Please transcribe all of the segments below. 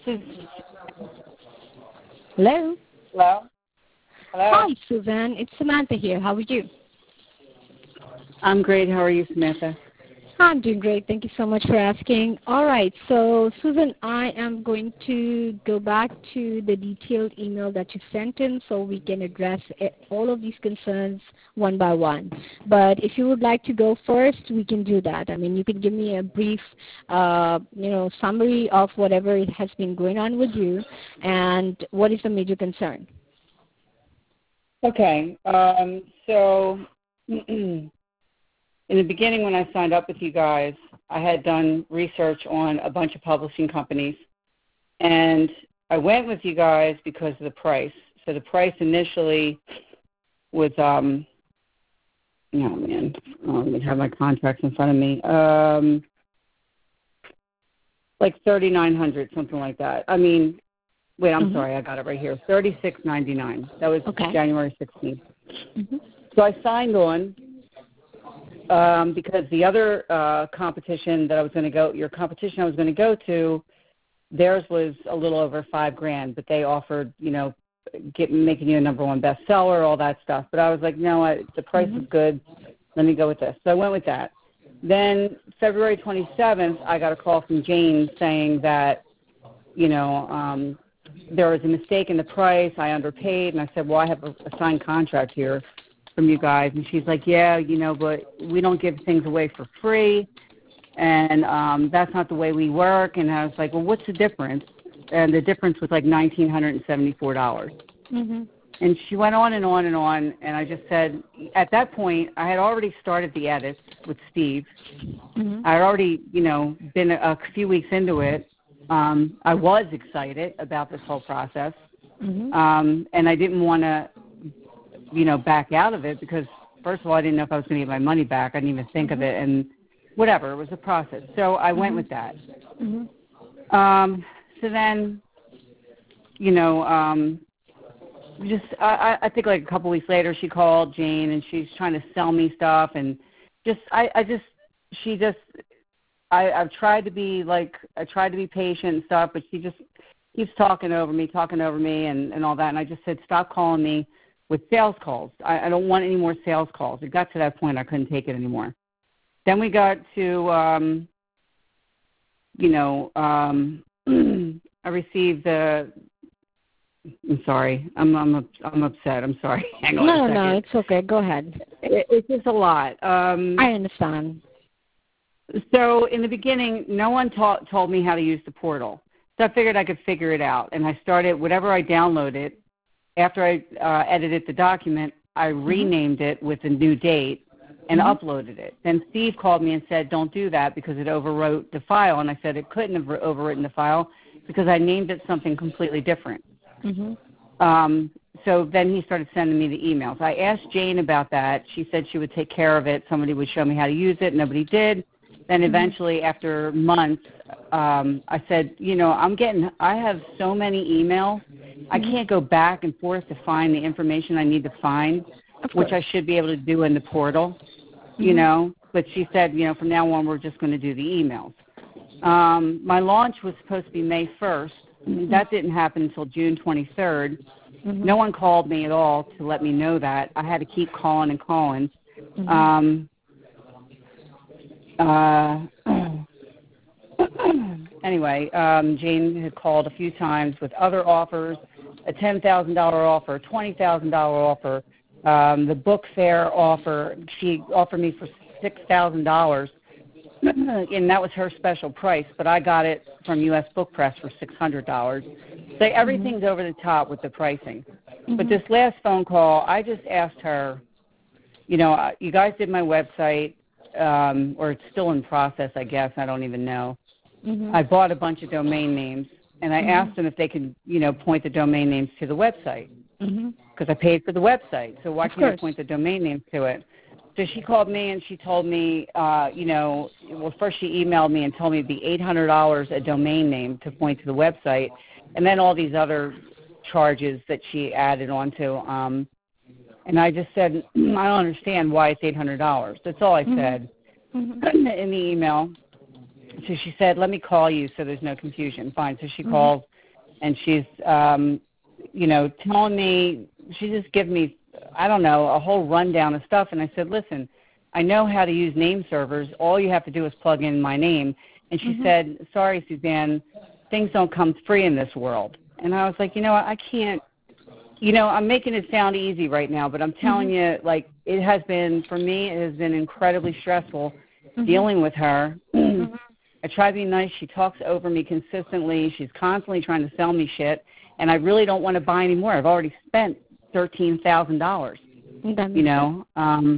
Hello? Hello? Hello? Hi, Susan. It's Samantha here. How are you? I'm great. How are you, Samantha? I'm doing great. Thank you so much for asking. All right. So, Susan, I am going to go back to the detailed email that you sent in so we can address all of these concerns one by one. But if you would like to go first, we can do that. I mean, you can give me a brief, summary of whatever it has been going on with you and what is the major concern. Okay. So in the beginning when I signed up with you guys, I had done research on a bunch of publishing companies, and I went with you guys because of the price. So the price initially was, let me have my contracts in front of me, like $3,900, something like that. I mean, wait, I'm sorry, I got it right here, $36.99. That was January 16th. Mm-hmm. So I signed on. Because the other competition that I was going to go, your competition I was going to go to, theirs was a little over $5,000, but they offered, making you a number one bestseller, all that stuff. But I was like, no, the price is good. Let me go with this. So I went with that. Then February 27th, I got a call from Jane saying that, there was a mistake in the price. I underpaid, and I said, well, I have a signed contract here from you guys. And she's like, yeah, but we don't give things away for free, and that's not the way we work. And I was like, well, what's the difference? And the difference was like $1,974. Mm-hmm. And she went on and on and on, and I just said, at that point, I had already started the edits with Steve. Mm-hmm. I had already, been a few weeks into it. I was excited about this whole process, Mm-hmm. And I didn't want to back out of it because, first of all, I didn't know if I was going to get my money back. I didn't even think of it, and whatever. It was a process. So I went with that. Mm-hmm. So then, I think like a couple weeks later she called Jane, and she's trying to sell me stuff, and I've tried to be patient and stuff, but she just keeps talking over me and all that. And I just said, stop calling me with sales calls. I don't want any more sales calls. It got to that point I couldn't take it anymore. Then we got to, I received I'm sorry. I'm upset. I'm sorry. Hang on a second. No, it's okay. Go ahead. It's just a lot. I understand. So in the beginning, no one told me how to use the portal. So I figured I could figure it out. And I started, whatever I downloaded, after I edited the document, I renamed it with a new date and uploaded it. Then Steve called me and said, don't do that because it overwrote the file. And I said it couldn't have overwritten the file because I named it something completely different. Mm-hmm. So then he started sending me the emails. I asked Jane about that. She said she would take care of it. Somebody would show me how to use it. Nobody did. Then eventually, after months, I said, I have so many emails. I can't go back and forth to find the information I need to find, which I should be able to do in the portal, But she said, from now on, we're just going to do the emails. My launch was supposed to be May 1st. That didn't happen until June 23rd. No one called me at all to let me know that. I had to keep calling and calling. Anyway, Jane had called a few times with other offers, a $10,000 offer, a $20,000 offer, the book fair offer. She offered me for $6,000, and that was her special price, but I got it from U.S. Book Press for $600. So everything's over the top with the pricing. But this last phone call, I just asked her, you guys did my website, or it's still in process, I guess. I don't even know. I bought a bunch of domain names, and I asked them if they could, point the domain names to the website because I paid for the website. So why can't I point the domain names to it? So she called me and she told me, first she emailed me and told me it'd be $800 a domain name to point to the website, and then all these other charges that she added onto. And I just said, I don't understand why it's $800. That's all I said in the email. So she said, let me call you so there's no confusion. Fine. So she called and she's, telling me, she just gave me, I don't know, a whole rundown of stuff. And I said, listen, I know how to use name servers. All you have to do is plug in my name. And she said, sorry, Suzanne, things don't come free in this world. And I was like, I can't, I'm making it sound easy right now, but I'm telling you, like, it has been, for me, it has been incredibly stressful dealing with her. I try to be nice. She talks over me consistently. She's constantly trying to sell me shit, and I really don't want to buy anymore. I've already spent $13,000,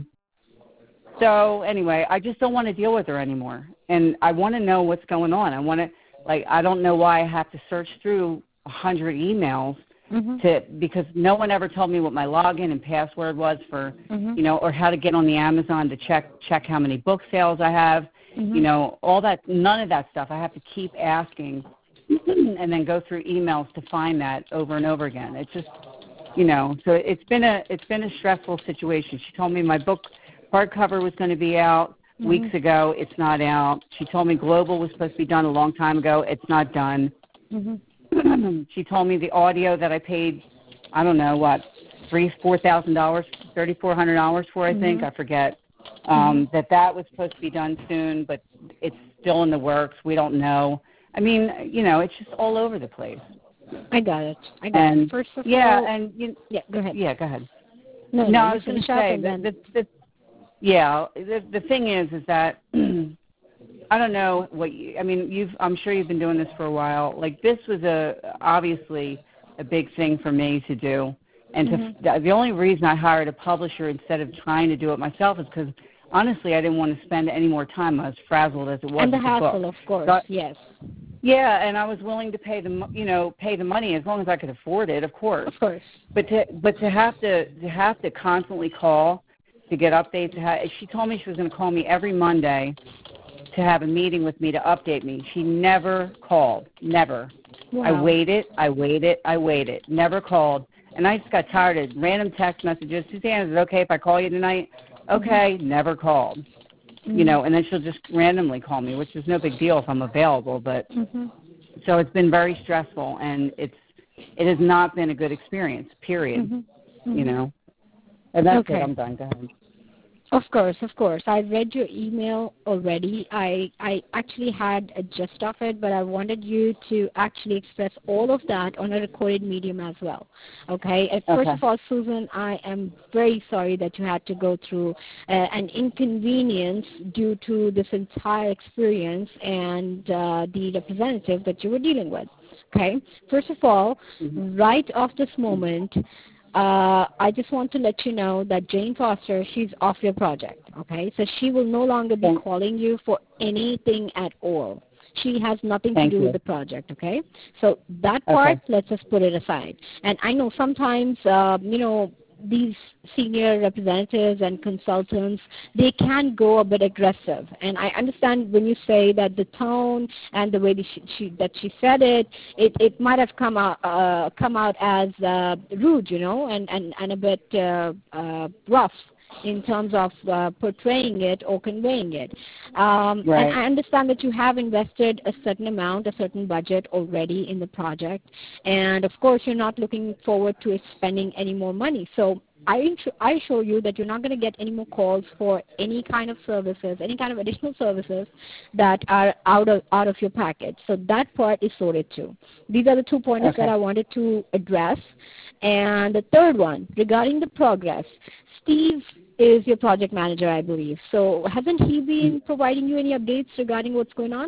So anyway, I just don't want to deal with her anymore, and I want to know what's going on. I don't know why I have to search through 100 emails because no one ever told me what my login and password was for, or how to get on the Amazon to check how many book sales I have, all that, none of that stuff. I have to keep asking and then go through emails to find that over and over again. It's just, so it's been a stressful situation. She told me my book hardcover was going to be out weeks ago. It's not out. She told me Global was supposed to be done a long time ago. It's not done. She told me the audio that I paid, I don't know what, $4,000, $3,400 for, I think, I forget, that was supposed to be done soon, but it's still in the works. We don't know. I mean, it's just all over the place. I got it. First of all, go ahead. Yeah, go ahead. No, I was going to say the thing is that I don't know what I'm sure you've been doing this for a while. Like, this was obviously a big thing for me to do, and the only reason I hired a publisher instead of trying to do it myself is because honestly I didn't want to spend any more time. I was frazzled as it was. And the with hassle, the book. of course, yes. Yeah, and I was willing to pay the money as long as I could afford it, of course. Of course. But to have to constantly call to get updates. She told me she was going to call me every Monday to have a meeting with me to update me. She never called. Never. Wow. I waited. Never called. And I just got tired of random text messages. Suzanne, is it okay if I call you tonight? Okay. Never called. And then she'll just randomly call me, which is no big deal if I'm available. But so it's been very stressful, and it has not been a good experience, period. And that's it. I'm done. Go ahead. Of course. I read your email already. I actually had a gist of it, but I wanted you to actually express all of that on a recorded medium as well. Okay? First of all, Susan, I am very sorry that you had to go through an inconvenience due to this entire experience and the representative that you were dealing with. Okay? First of all, right off this moment, I just want to let you know that Jane Foster, she's off your project, okay? So she will no longer be calling you for anything at all. She has nothing to do with the project, okay? So that part, let's just put it aside. And I know sometimes, these senior representatives and consultants, they can go a bit aggressive. And I understand when you say that the tone and the way that she said it might have come out as rude, and a bit rough in terms of portraying it or conveying it. And I understand that you have invested a certain amount, a certain budget already in the project, and of course you're not looking forward to spending any more money. So I assure you that you're not going to get any more calls for any kind of services, any kind of additional services that are out of your package. So that part is sorted too. These are the 2 pointers that I wanted to address. And the third one, regarding the progress, Steve is your project manager, I believe. So hasn't he been providing you any updates regarding what's going on?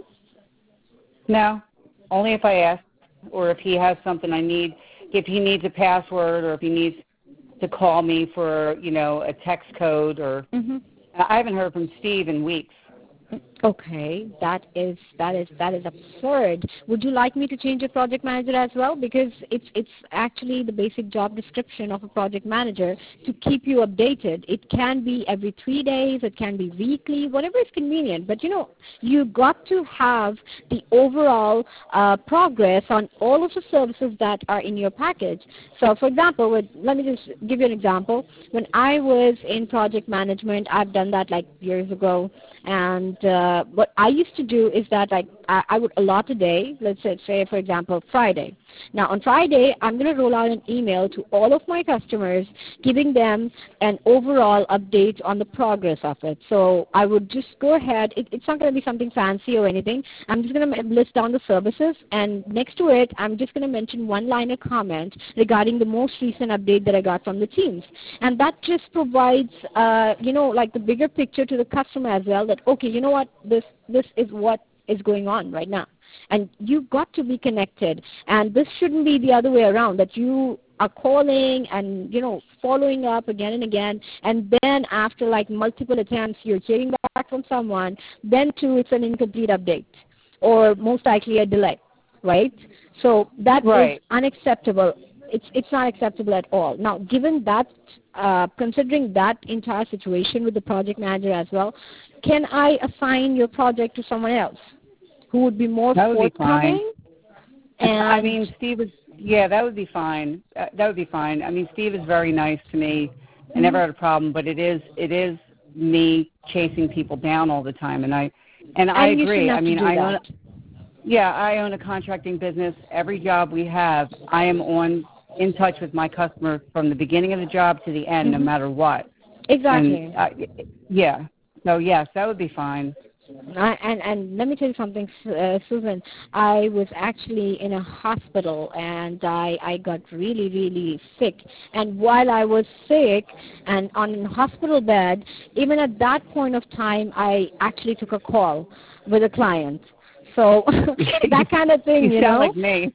No, only if I ask, or if he has something I need, if he needs a password, or if he needs to call me for, a text code, or I haven't heard from Steve in weeks. Okay, that is absurd. Would you like me to change your project manager as well? Because it's actually the basic job description of a project manager to keep you updated. It can be every 3 days, it can be weekly, whatever is convenient. But you got to have the overall progress on all of the services that are in your package. So, for example, let me just give you an example. When I was in project management, I've done that like years ago, and what I used to do is that I would allot a day, let's say for example, Friday. Now, on Friday, I'm going to roll out an email to all of my customers, giving them an overall update on the progress of it. So I would just go ahead. It's not going to be something fancy or anything. I'm just going to list down the services, and next to it, I'm just going to mention one-liner comment regarding the most recent update that I got from the teams. And that just provides, like the bigger picture to the customer as well, that, okay, you know what, this is what is going on right now. And you've got to be connected. And this shouldn't be the other way around, that you are calling and, following up again and again, and then after like multiple attempts, you're hearing back from someone, then too it's an incomplete update or most likely a delay, right? So that is unacceptable. It's not acceptable at all. Now, given that, considering that entire situation with the project manager as well, can I assign your project to someone else who would be more forthcoming? I mean, Steve is, that would be fine. That would be fine. I mean, Steve is very nice to me. I never had a problem, but it is me chasing people down all the time, and I agree. I mean, I own a contracting business. Every job we have, I am in touch with my customer from the beginning of the job to the end, no matter what. Exactly. And, so yes, that would be fine. And let me tell you something, Susan. I was actually in a hospital, and I got really, really sick. And while I was sick and on a hospital bed, even at that point of time, I actually took a call with a client. So that kind of thing, you sound like me.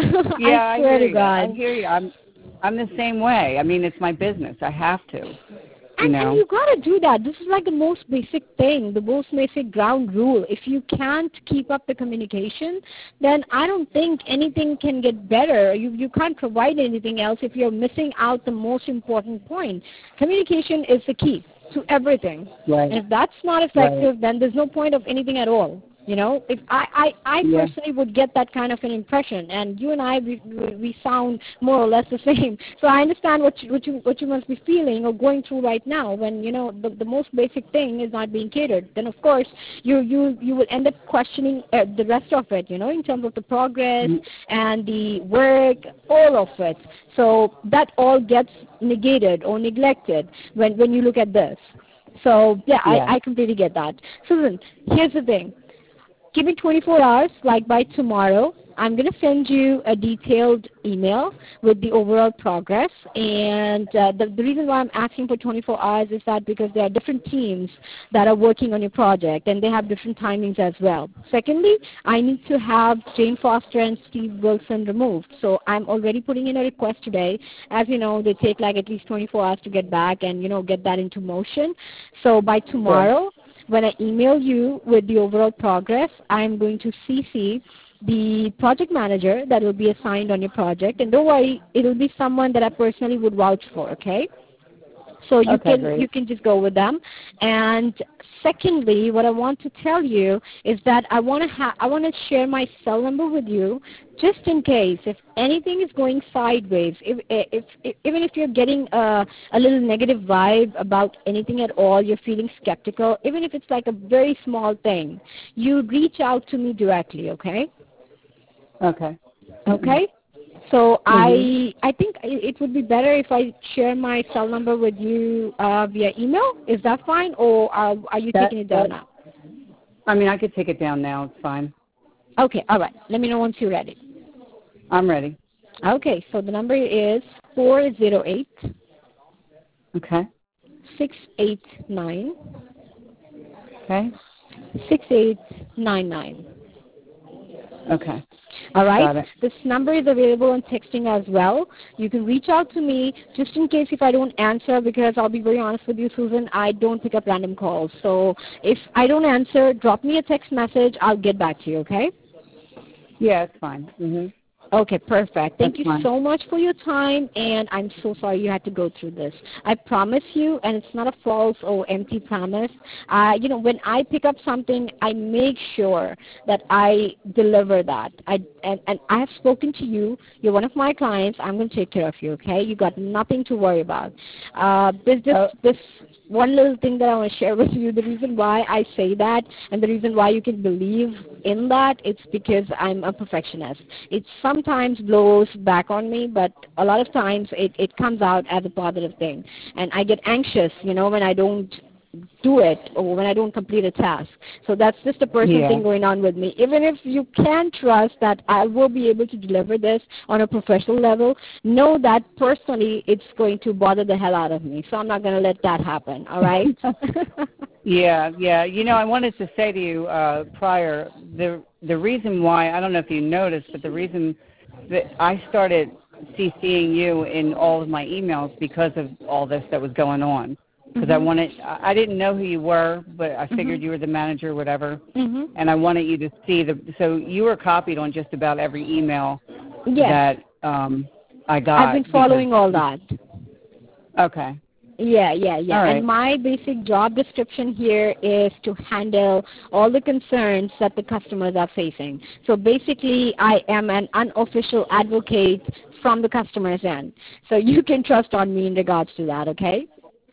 I swear to God. I hear you. I'm the same way. I mean, it's my business. I have to. And you got to do that. This is like the most basic thing, the most basic ground rule. If you can't keep up the communication, then I don't think anything can get better. You can't provide anything else if you're missing out the most important point. Communication is the key to everything. Right. And if that's not effective, then there's no point of anything at all. If I personally would get that kind of an impression, and you and I, we sound more or less the same. So I understand what you must be feeling or going through right now when the most basic thing is not being catered. Then of course you will end up questioning the rest of it, in terms of the progress and the work, all of it. So that all gets negated or neglected when you look at this. So I completely get that. Susan, here's the thing. Give me 24 hours, like by tomorrow. I'm going to send you a detailed email with the overall progress. And the reason why I'm asking for 24 hours is that because there are different teams that are working on your project, and they have different timings as well. Secondly, I need to have Jane Foster and Steve Wilson removed. So I'm already putting in a request today. As you know, they take like at least 24 hours to get back and, get that into motion. So by tomorrow, when I email you with the overall progress, I'm going to CC the project manager that will be assigned on your project. And don't worry, it will be someone that I personally would vouch for, okay? So you can just go with them. And secondly, what I want to tell you is that I want to share my cell number with you, just in case if anything is going sideways. Even if you're getting a little negative vibe about anything at all, you're feeling skeptical. Even if it's like a very small thing, you reach out to me directly. Okay. Okay. Okay. So I think it would be better if I share my cell number with you via email. Is that fine, or are you taking it down now? I mean, I could take it down now. It's fine. Okay, all right. Let me know once you're ready. I'm ready. Okay, so the number is 408. Okay. 689. Okay. 6899. Okay. All right. This number is available on texting as well. You can reach out to me just in case if I don't answer, because I'll be very honest with you, Susan, I don't pick up random calls. So if I don't answer, drop me a text message. I'll get back to you, okay? Yeah, it's fine. Okay, perfect. Thank That's you fine. so much for your time, and I'm so sorry you had to go through this. I promise you, and it's not a false or empty promise. When I pick up something, I make sure that I deliver that. And I have spoken to you. You're one of my clients. I'm going to take care of you, okay? You got nothing to worry about. There's just this one little thing that I want to share with you. The reason why I say that and the reason why you can believe in that, it's because I'm a perfectionist. It sometimes blows back on me, but a lot of times it comes out as a positive thing. And I get anxious, when I don't do it or when I don't complete a task. So that's just a personal Yeah. thing going on with me. Even if you can trust that I will be able to deliver this on a professional level, know that personally it's going to bother the hell out of me. So I'm not going to let that happen, all right? Yeah. I wanted to say to you prior, the reason why, I don't know if you noticed, but the reason that I started CCing you in all of my emails because of all this that was going on. Because I didn't know who you were, but I figured you were the manager, whatever, and I wanted you to see so you were copied on just about every email Yes. that I got. I've been following all that. Okay. Yeah. All right. And my basic job description here is to handle all the concerns that the customers are facing. So basically, I am an unofficial advocate from the customer's end. So you can trust on me in regards to that, okay?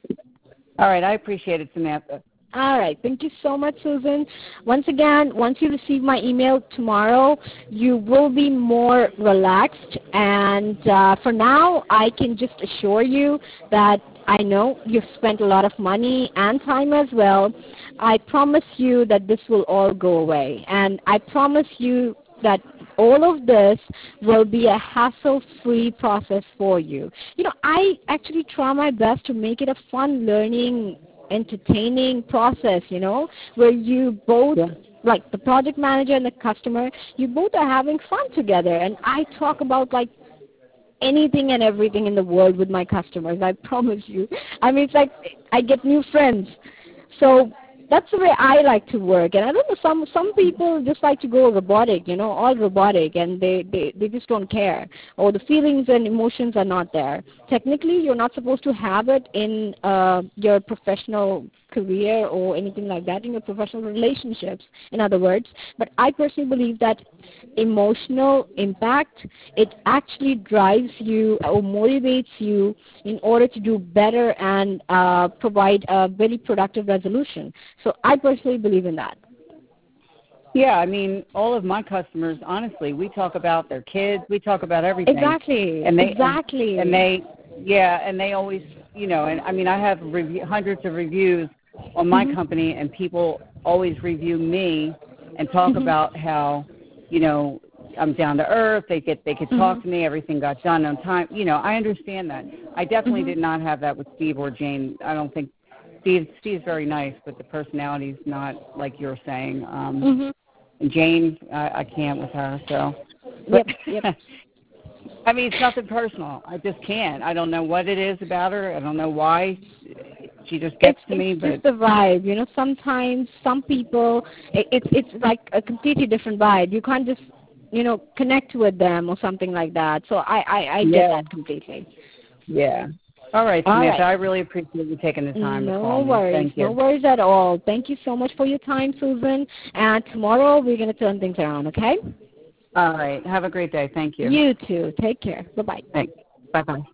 All right. I appreciate it, Samantha. All right. Thank you so much, Susan. Once again, once you receive my email tomorrow, you will be more relaxed. And for now, I can just assure you that I know you've spent a lot of money and time as well. I promise you that this will all go away. And I promise you that all of this will be a hassle-free process for you. I actually try my best to make it a fun learning, entertaining process, where you both, like the project manager and the customer, you both are having fun together. And I talk about like anything and everything in the world with my customers, I promise you. I mean, it's like I get new friends. So that's the way I like to work. And I don't know, some people just like to go robotic, all robotic, and they just don't care. Or the feelings and emotions are not there. Technically, you're not supposed to have it in your professional career or anything like that, in your professional relationships, in other words. But I personally believe that emotional impact, it actually drives you or motivates you in order to do better and provide a very productive resolution. So I personally believe in that. Yeah, I mean, all of my customers, honestly, we talk about their kids, we talk about everything. Exactly. And they always, and I mean, I have hundreds of reviews on my company, and people always review me and talk about how, I'm down to earth. They could talk to me. Everything got done on time. I understand that. I definitely did not have that with Steve or Jane. I don't think Steve's very nice, but the personality's not like you're saying. And Jane, I can't with her. So, but, Yep. I mean, it's nothing personal. I just can't. I don't know what it is about her. I don't know why. She just gets to me. It's But just the vibe. Sometimes some people, it's like a completely different vibe. You can't just, connect with them or something like that. So I get that completely. Yeah. All right, Samantha. I really appreciate you taking the time to call me. Thank you. No worries at all. Thank you so much for your time, Susan. And tomorrow we're going to turn things around, okay? All right. Have a great day. Thank you. You too. Take care. Bye-bye. Thanks. Bye-bye.